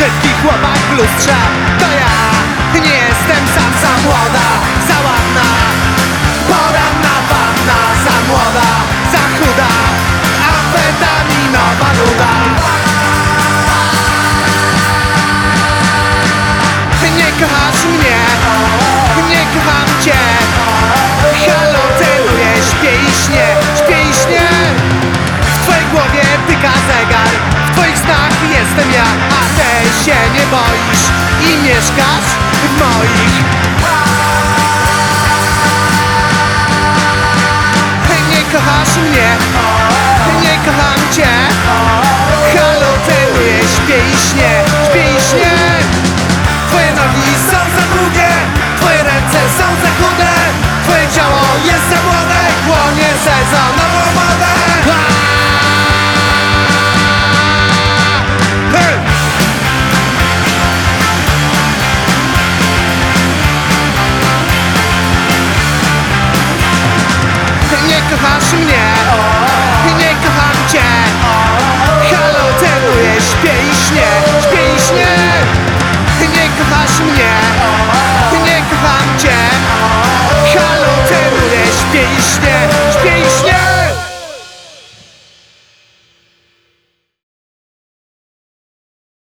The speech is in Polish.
Brzydki chłopak w lustrze to ja. Nie jestem sam, za młoda, za ładna, poranna panna, za młoda, za chuda, amfetaminowa nuda. Nie kochasz mnie, nie kocham cię. Halucynuję, śpię i śnie, śpię i śnie. W twojej głowie tyka zegar, w twoich snach jestem ja. A ty się nie boisz i mieszkasz w moich